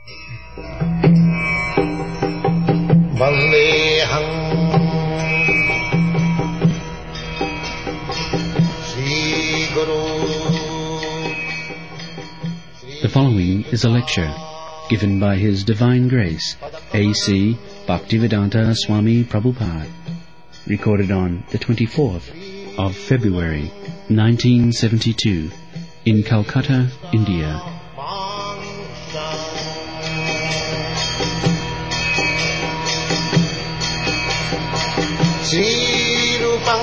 Vandeham Sri Guru. The following is a lecture given by His Divine Grace A.C. Bhaktivedanta Swami Prabhupada, recorded on the 24th of February 1972 in Calcutta, India. Srirupam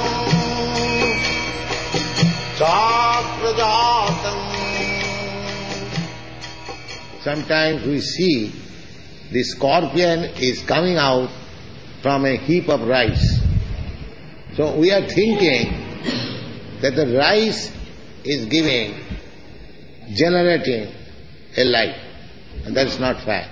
Chakrajatam. Sometimes we see the scorpion is coming out from a heap of rice. So we are thinking that the rice is generating a life. And that is not fact.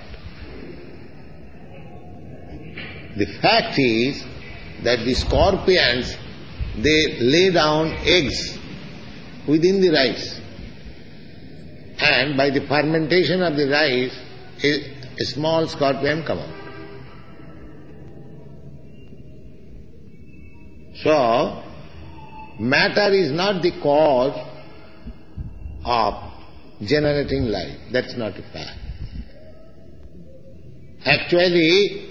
The fact is that the scorpions, they lay down eggs within the rice. And by the fermentation of the rice, a small scorpion comes out. So, matter is not the cause of generating life. That's not a fact. Actually,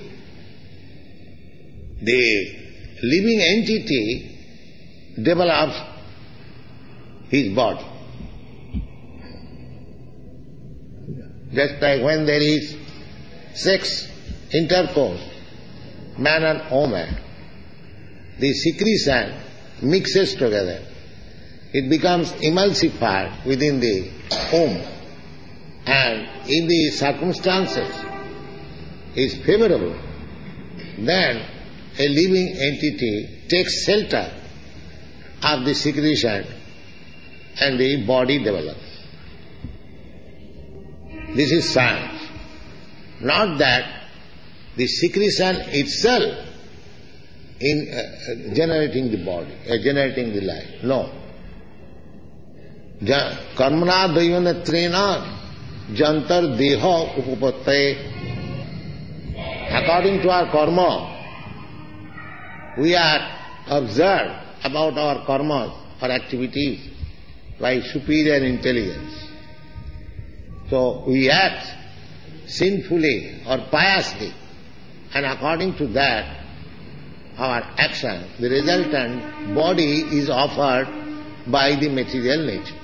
the living entity develops his body. Just like when there is sex intercourse, man and woman, the secretion mixes together. It becomes emulsified within the womb. And if the circumstances is favorable, then a living entity takes shelter of the secretion and the body develops. This is science. Not that the secretion itself in generating the body, generating the life. No. Karmana dayanatrena jantar deha upapatte. According to our karma, we are observed about our karmas, our activities, by superior intelligence. So we act sinfully or piously, and according to that, our action, the resultant body is offered by the material nature.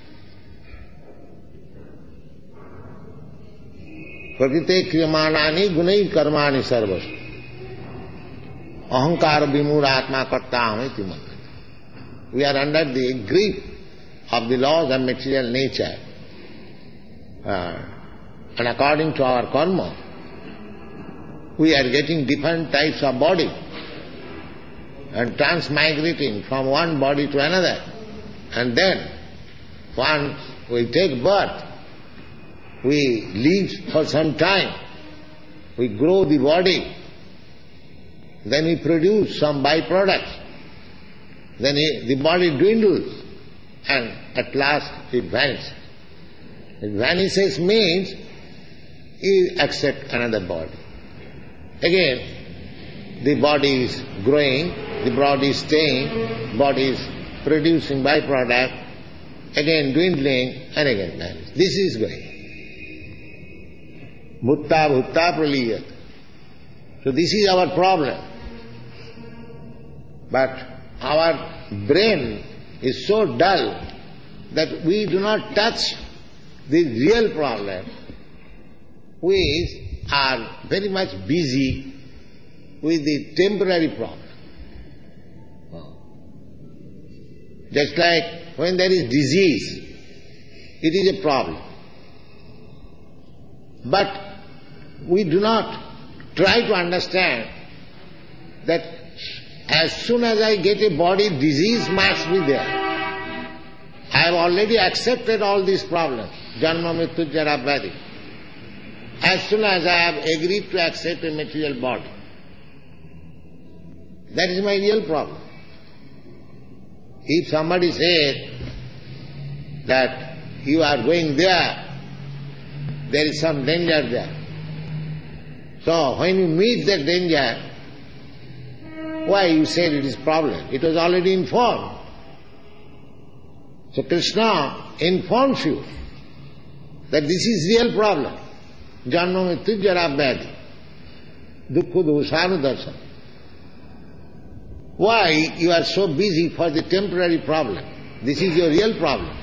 Prakrite kriyamanani gunai karmani sarvastu. Ahankara vimuratma kartameti mantra. We are under the grip of the laws of material nature. And according to our karma, we are getting different types of body and transmigrating from one body to another. And then, once we take birth, we live for some time, we grow the body, then we produce some byproducts, then the body dwindles, and at last it vanishes. It vanishes means you accept another body. Again, the body is growing, the body is staying, body is producing byproduct, again dwindling, and again vanishes. This is going. Bhutta bhutta praliyat. So this is our problem. But our brain is so dull that we do not touch the real problem. We are very much busy with the temporary problem. Just like when there is disease, it is a problem. But we do not try to understand that as soon as I get a body, disease must be there. I have already accepted all these problems. Janma, Mrityu, Jara, Vyadhi. As soon as I have agreed to accept a material body. That is my real problem. If somebody says that you are going there, there is some danger there. So when you meet that danger, why you said it is problem? It was already informed. So Krishna informs you that this is real problem. Janma mrityu jara vyadhi. Dukkha dosanu darsana. Why you are so busy for the temporary problem? This is your real problem.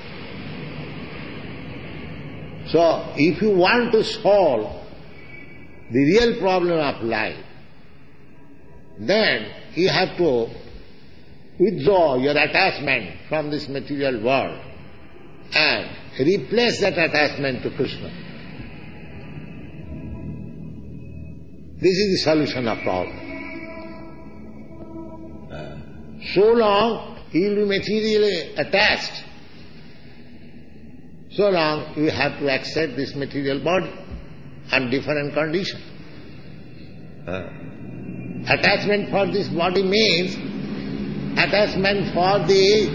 So if you want to solve the real problem of life, then you have to withdraw your attachment from this material world and replace that attachment to Krishna. This is the solution of problem. So long you will be materially attached, so long you have to accept this material body and different conditions. Attachment for this body means attachment for the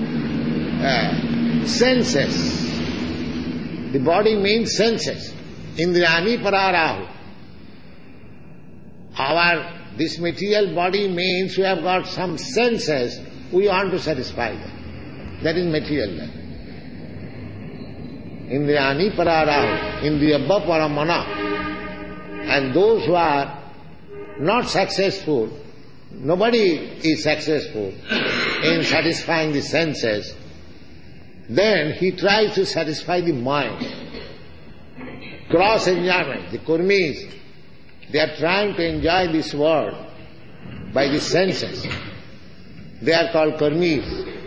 senses. The body means senses. Indriyani pararahu. This material body means we have got some senses, we want to satisfy them. That is material life. Indriyani pararahu, indriyabha paramana. And those who are not successful, nobody is successful in satisfying the senses, then he tries to satisfy the mind. Cross-enjoyment, the kurmis, they are trying to enjoy this world by the senses. They are called kurmis.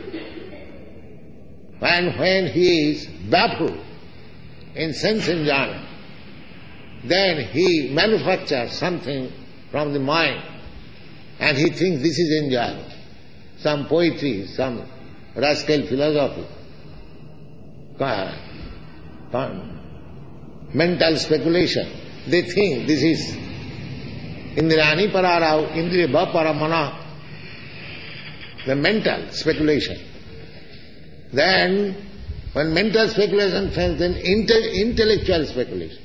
And when he is baffled in sense enjoyment, then he manufactures something from the mind and he thinks this is enjoyable. Some poetry, some rascal philosophy, mental speculation. They think this is Indrani pararahu, indriya paramana, the mental speculation. Then, when mental speculation fails, then intellectual speculation.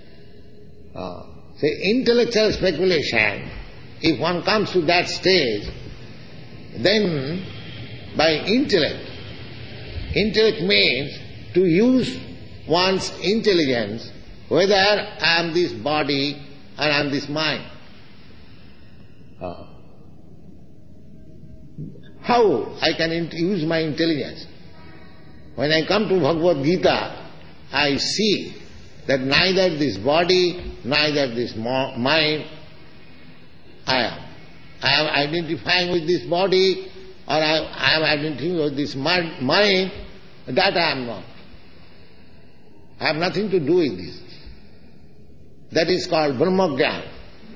Say, intellectual speculation, if one comes to that stage, then by intellect means to use one's intelligence, whether I am this body or I am this mind. How I can use my intelligence? When I come to Bhagavad Gita, I see that neither this body, neither this mind I am. I am identifying with this body or I am identifying with this mind, that I am not. I have nothing to do with this. That is called Brahmagyan.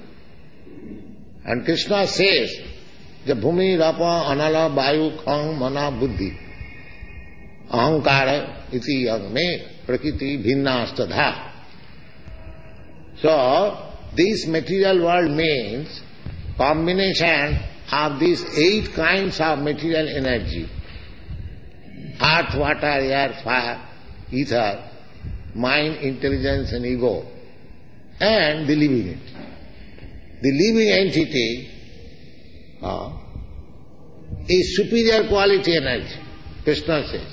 And Krishna says, the bhumi, rapa, anala, vayu, khang, mana, buddhi. Ahankara iti yagme prakriti bhinnastadha. So, this material world means combination of these 8 kinds of material energy. Earth, water, air, fire, ether, mind, intelligence and ego, and the living entity. The living entity is superior quality energy, Krishna says.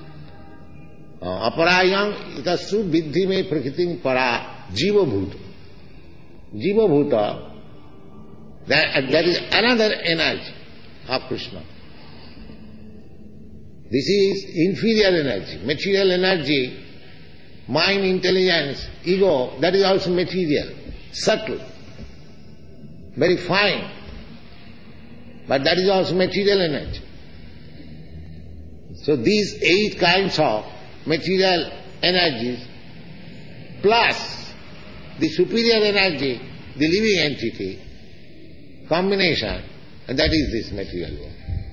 Aparayam itasu viddhi me prakritim para jiva bhuta. Jiva bhuta, that is another energy of Krishna. This is inferior energy, material energy, mind, intelligence, ego, that is also material, subtle, very fine, but that is also material energy. So these 8 kinds of material energies plus the superior energy, the living entity, combination, and that is this material world.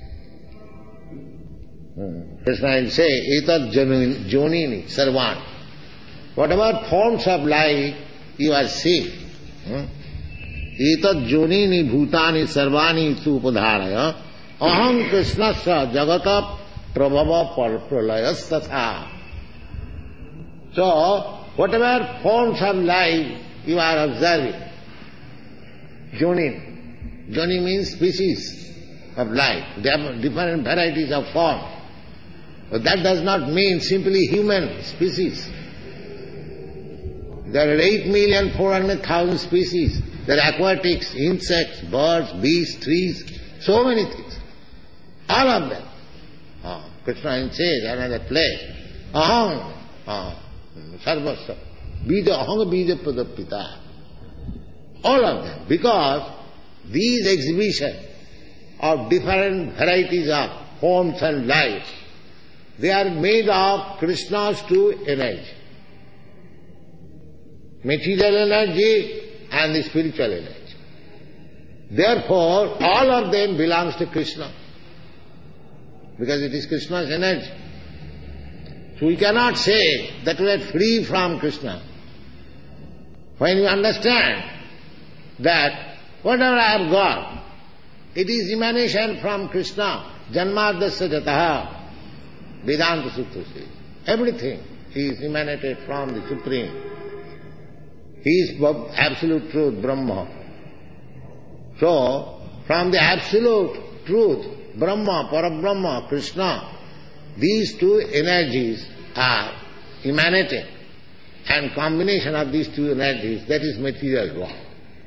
Krishna will say, etat jonini sarvan. Whatever forms of life you are seeing, etat jonini bhutani sarvani supadharaya aham krishnasya jagata prabhava pralayas tatha. So, whatever forms of life you are observing, Jonin. Joni means species of life. There are different varieties of form. But that does not mean simply human species. There are 8,400,000 species. There are aquatics, insects, birds, beasts, trees, so many things. All of them. Krishna says, another place, aham, sarvasya, bija, aham bija padapita. All of them. Because these exhibitions of different varieties of forms and life, they are made of Krishna's true energy. Material energy and the spiritual energy. Therefore, all of them belongs to Krishna. Because it is Krishna's energy. So we cannot say that we are free from Krishna. When you understand that whatever I have got, it is emanation from Krishna. Janmadasya jataha, Vedanta Sutra says. Everything is emanated from the Supreme. He is absolute truth, Brahma. So, from the absolute truth, Brahma, Parabrahma, Krishna, these two energies are emanated. And combination of these two energies, that is material world.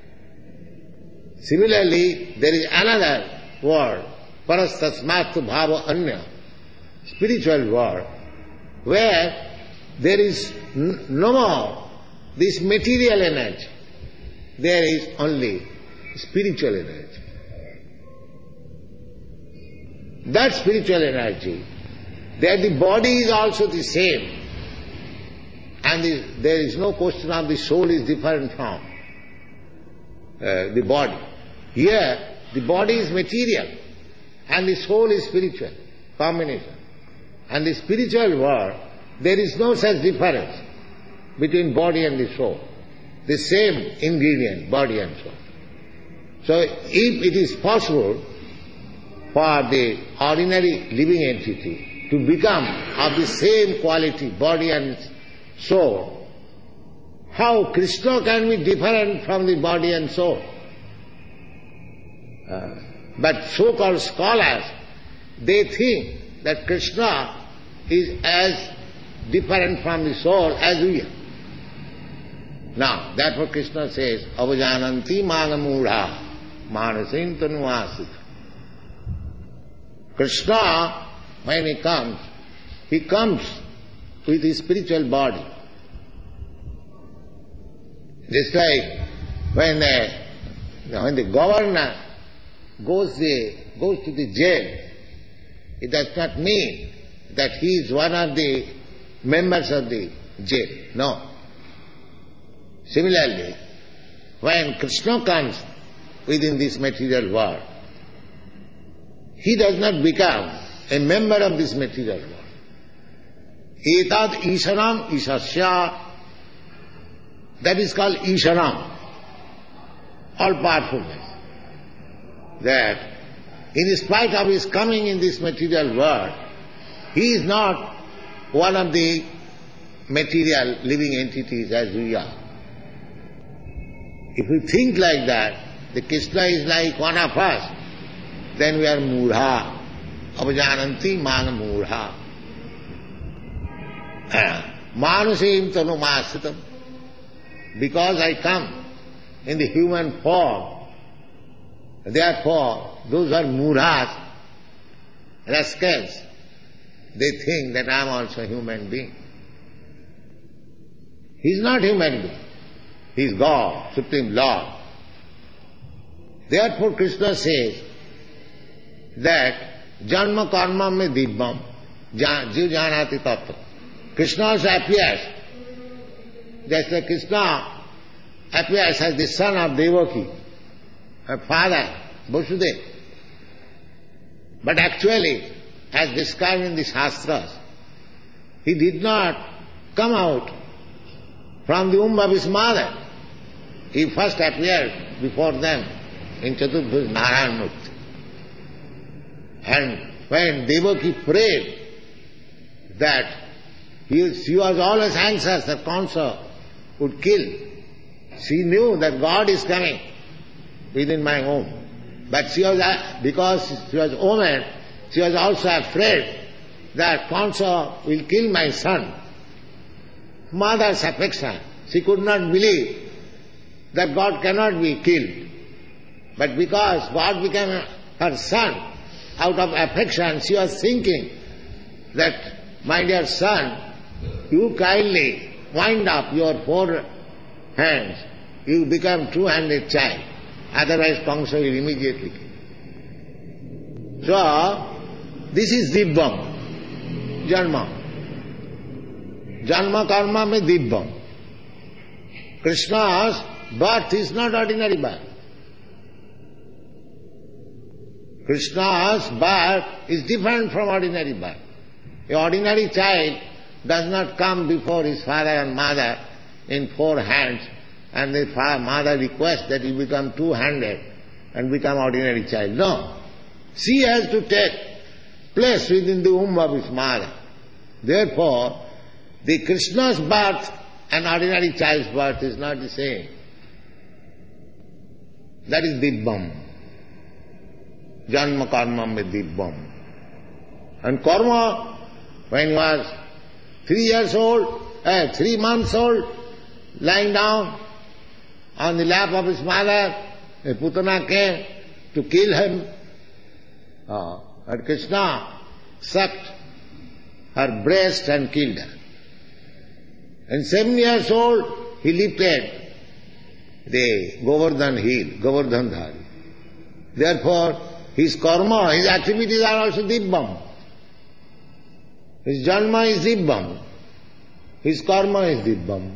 Similarly, there is another word, parastasmatu bhava anya, spiritual word, where there is no more this material energy. There is only spiritual energy. That spiritual energy, that the body is also the same, and there is no question of the soul is different from the body. Here, the body is material and the soul is spiritual, combination. And the spiritual world, there is no such difference between body and the soul. The same ingredient, body and soul. So, if it is possible for the ordinary living entity to become of the same quality, body and soul, how Krishna can be different from the body and soul? But so-called scholars, they think that Krishna is as different from the soul as we are. Now, therefore Krishna says, avajananti manamudha manasin tanuasita. Krishna, when he comes with his spiritual body. Just like when the governor goes to the jail, it does not mean that he is one of the members of the jail. No. Similarly, when Krishna comes within this material world, he does not become a member of this material world. Etad Isharam Ishasya, that is called Isharam, all-powerfulness. That in spite of his coming in this material world, he is not one of the material living entities as we are. If we think like that, the Krishna is like one of us, then we are mudha. Avajananti mana mudha. Manusim tanumasitam. Because I come in the human form, therefore those are mudhas, rascals, they think that I am also a human being. He is not human being. He is God, Supreme Lord. Therefore Krishna says that janma karma me dibbam jiv janati tattva. Krishna also appears, just like Krishna appears as the son of Devaki, her father, Vasudeva. But actually, as described in the Shastras, he did not come out from the womb of his mother. He first appeared before them in Chaturbhuj Narayanamurti. And when Devaki prayed that She was always anxious that Kansa would kill. She knew that God is coming within my home. But she was, because she was a woman, she was also afraid that Kansa will kill my son. Mother's affection. She could not believe that God cannot be killed. But because God became her son, out of affection, she was thinking that, my dear son, you kindly wind up your 4 hands, you become two-handed child. Otherwise Kansa will immediately kill. So, this is Dibbam, Janma. Janma karma mein Dibbam. Krishna's birth is not ordinary birth. Krishna's birth is different from ordinary birth. An ordinary child does not come before his father and mother in 4 hands, and the mother requests that he become two-handed and become ordinary child. No. She has to take place within the womb of his mother. Therefore, the Krishna's birth and ordinary child's birth is not the same. That is Dibbam. Janma karma mein Dibbam. And Karma, when he was 3 months old, lying down on the lap of his mother, a Putana came to kill him. And Krishna sucked her breast and killed her. And 7 years old, he lifted the Govardhan hill, Govardhan Dhari. Therefore, his karma, his activities are also Dibbam. His janma is Dibbam. His karma is Dibbam.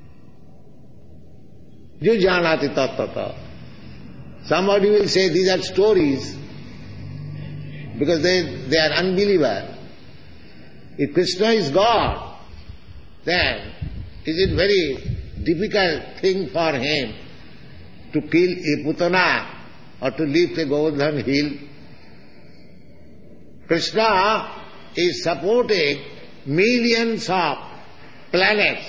Jo janati tattata. Somebody will say these are stories because they are unbeliever. If Krishna is God, then is it very difficult thing for him to kill a Putana or to lift a Govardhan hill? Krishna is supporting millions of planets,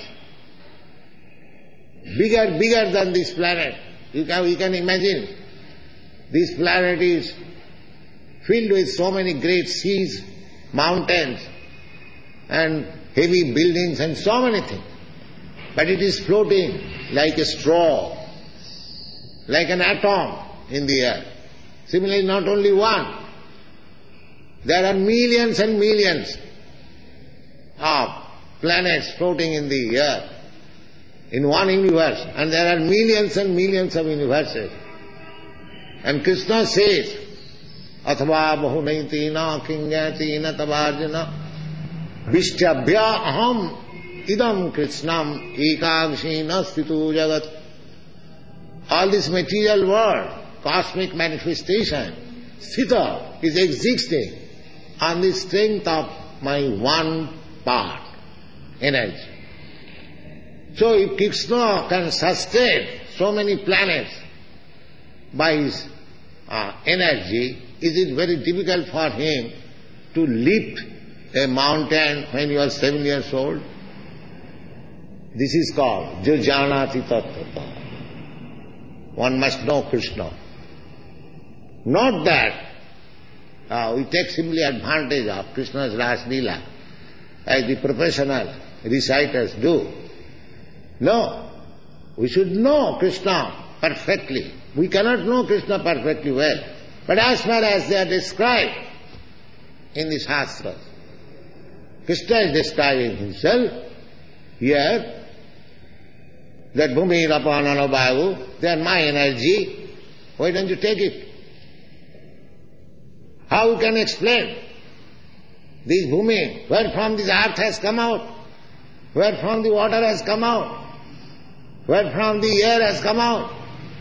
bigger than this planet. We can imagine this planet is filled with so many great seas, mountains, and heavy buildings and so many things. But it is floating like a straw, like an atom in the air. Similarly, not only one. There are millions and millions of planets floating in the earth, in one universe, and there are millions and millions of universes. And Krishna says, Athava bahunaitina kinyatina tavarjana Vishtabhya aham idam Krishnam ekagshina stitu jagat. All this material world, cosmic manifestation, sthita, is existing on the strength of my one part, energy. So if Krishna can sustain so many planets by his energy, is it very difficult for him to lift a mountain when he was 7 years old? This is called Jo Janati Tattva. One must know Krishna. Not that we take simply advantage of Krishna's Ras Leela as the professional reciters do. No, we should know Krishna perfectly. We cannot know Krishna perfectly well, but as far as they are described in the Shastras, Krishna is describing himself here, that Bhumi, Rapanana, Vayu, they are my energy. Why don't you take it? How you can explain this Bhumi, where from this earth has come out, where from the water has come out, where from the air has come out?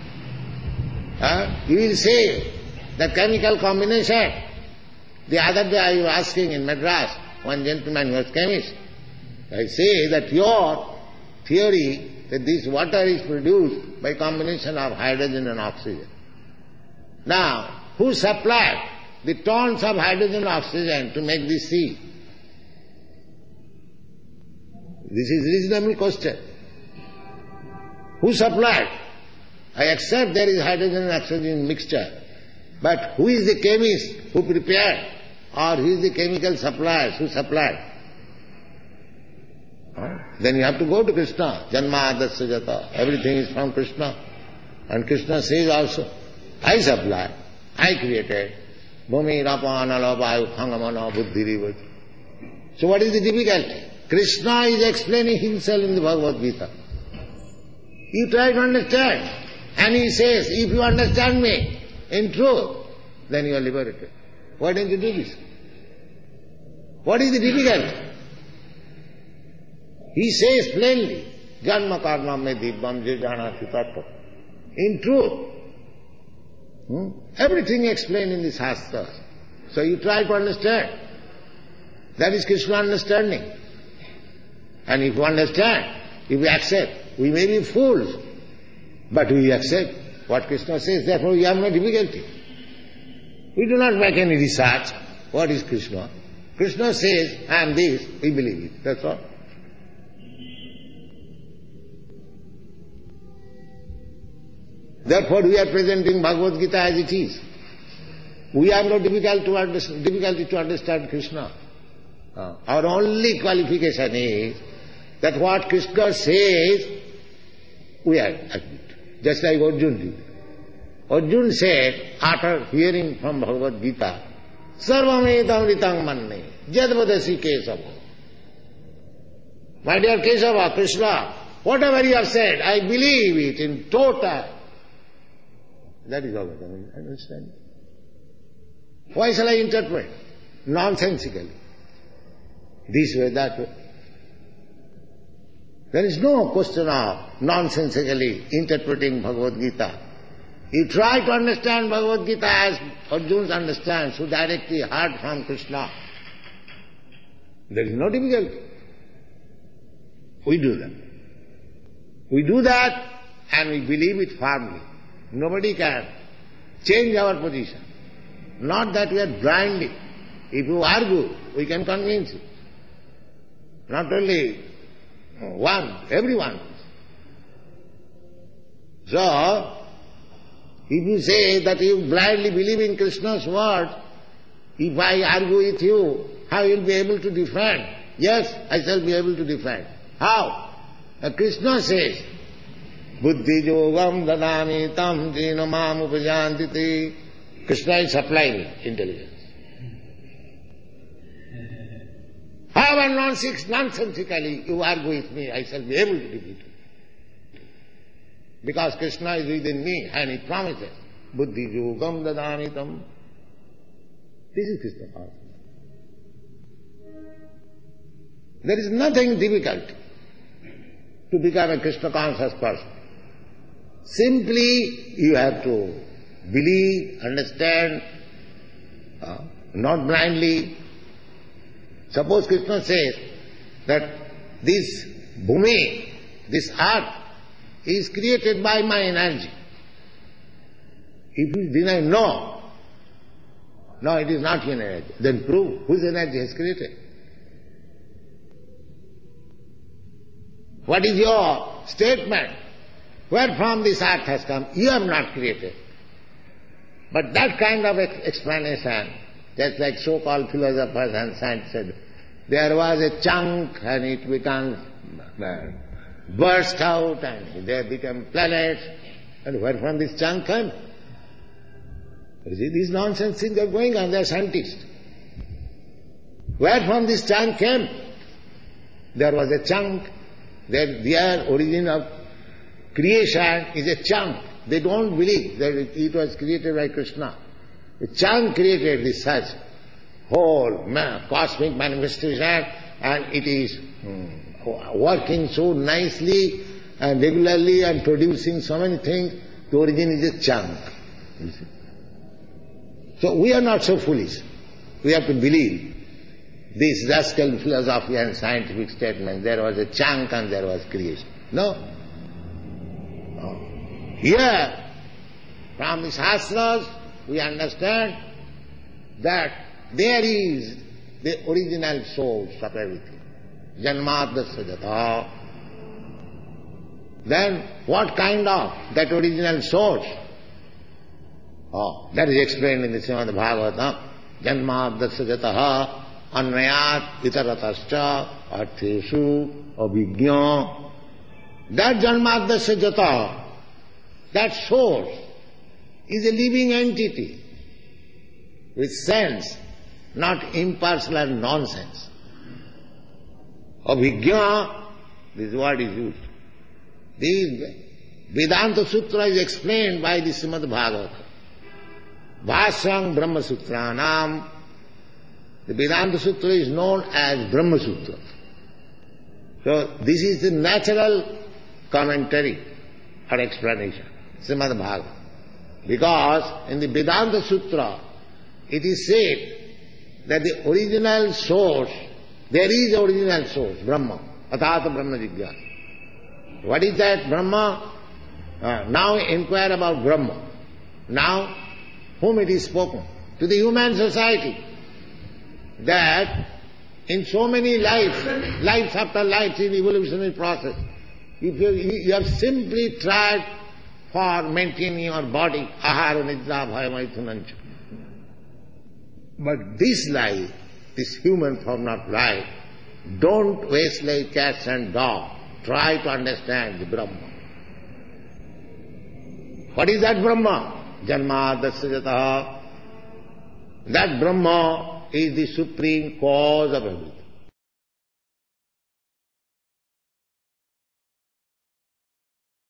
You will say the chemical combination. The other day I was asking in Madras, one gentleman who was chemist, I say that your theory that this water is produced by combination of hydrogen and oxygen. Now, who supplied the tons of hydrogen and oxygen to make this sea? This is reasonable question. Who supplied? I accept there is hydrogen and oxygen mixture, but who is the chemist who prepared? Or who is the chemical supplier who supplied? Then you have to go to Krishna. Janmadasya jata. Everything is from Krishna. And Krishna says also, I supply, I created. Bhumi, rapa, anala, vayu, khangamana, buddhiri. So what is the difficulty? Krishna is explaining himself in the Bhagavad Gita. You try to understand. And he says, if you understand me in truth, then you are liberated. Why don't you do this? What is the difficulty? He says plainly, Janma karma me dibbam je janati tattva. In truth. Everything explained in the Shastras. So you try to understand. That is Krishna understanding. And if you understand, if we accept, we may be fools, but we accept what Krishna says, therefore we have no difficulty. We do not make any research. What is Krishna? Krishna says, I am this, we believe it. That's all. Therefore we are presenting Bhagavad Gita as it is. We have no difficulty to understand Krishna. Our only qualification is that what Krishna says, we admit. Just like Arjuna did. Arjuna said, after hearing from Bhagavad Gita, Sarvamedam ritang manne, jadvadasi Kesava. My dear Kesava, Krishna, whatever you have said, I believe it in total. That is all I can understand. Why shall I interpret? Nonsensically. This way, that way. There is no question of nonsensically interpreting Bhagavad Gita. You try to understand Bhagavad Gita as Arjuna understands, who directly heard from Krishna. There is no difficulty. We do that. We do that and we believe it firmly. Nobody can change our position. Not that we are blindly. If you argue, we can convince you. Not only one, everyone. So, if you say that you blindly believe in Krishna's word, if I argue with you, how you will be able to defend? Yes, I shall be able to defend. How? Krishna says, Buddhi yogam dadami tam jina mam upajantiti. Krishna is supplying intelligence. However nonsensically you argue with me, I shall be able to defeat you. Because Krishna is within me and he promises, Buddhi yogam dadami tam. This is Krishna consciousness. There is nothing difficult to become a Krishna conscious person. Simply you have to believe, understand, not blindly. Suppose Krishna says that this bhumi, this earth, is created by my energy. If you deny no, it is not your energy, then prove whose energy has created. What is your statement? Where from this earth has come? You have not created. But that kind of explanation, just like so-called philosophers and scientists said, there was a chunk and it becomes burst out and there become planets. And where from this chunk came? You see, these nonsense things are going on, they are scientists. Where from this chunk came? There was a chunk, their origin of creation is a chunk. They don't believe that it was created by Krishna. The chunk created this such whole cosmic manifestation and it is working so nicely and regularly and producing so many things. The origin is a chunk. You see? So we are not so foolish. We have to believe this rascal philosophy and scientific statement. There was a chunk and there was creation. No. Here, from the Shastras, we understand that there is the original source of everything. Janmadasya jata. Then what kind of that original source? Oh, that is explained in the Srimad Bhagavatam. Janmadasya jataha anvayat itaratascha artheshu abhigya. That Janmadasya jataha, that source, is a living entity with sense, not impersonal nonsense. Abhigya, this word is used. This Vedanta Sutra is explained by the Srimad Bhagavatam. Bhasyam Brahma Sutranam. The Vedanta Sutra is known as Brahma Sutra. So this is the natural commentary or explanation, Srimad Bhagavatam. Because in the Vedanta Sutra, it is said that the original source, there is original source, Brahma, Atata Brahma Jigyasa. What is that Brahma? Now inquire about Brahma. Now, whom it is spoken? To the human society. That in so many lives, lives after lives in evolutionary process, if you have simply tried for maintaining your body, ahara nidra bhaya maithunancha. But this life, this human form of life, don't waste like cats and dogs. Try to understand the Brahma. What is that Brahma? Janmadasya jataha. That Brahma is the supreme cause of everything.